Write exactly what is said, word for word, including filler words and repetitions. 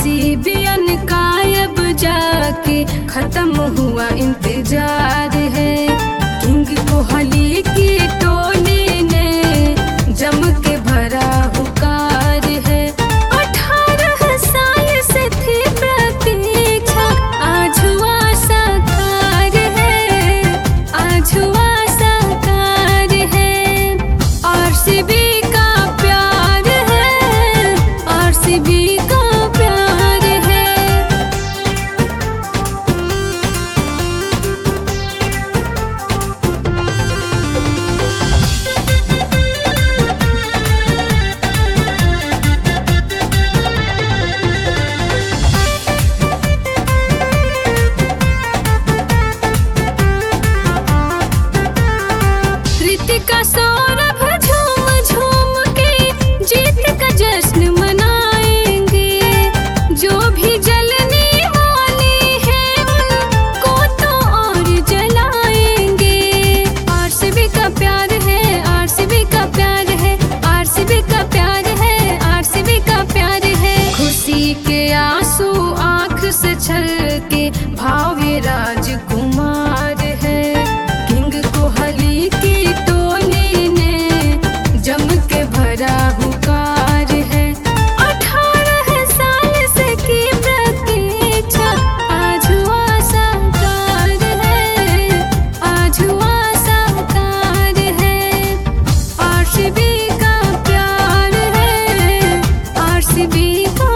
आरसीबीएन का अब जाके खत्म हुआ इंतजार है। किंग कोहली की टोली ने जम के भरा हुकार है। अठारह साल से थी प्रतीक्षा, आज हुआ साकार है, आज हुआ साकार है। आरसीबी का प्यार है, आरसीबी का प्यार है। ऋतिका सौरभ झूम झूम के जीत का जश्न मनाएंगे। जो भी जलने वाले हैं उनको तो और जलाएंगे। आरसीबी का प्यार है, आरसीबी का प्यार है, आरसीबी का प्यार है, आरसीबी का प्यार है। खुशी के आंसू आंख से छलके भावे राजकुमार है। किंग कोहली की टोली ने जम के भरा हुकार है। अठारह साल से की प्रतीक्षा, आज हुआ साकार है, आज हुआ साकार है। आरसीबी का प्यार है, आरसीबी का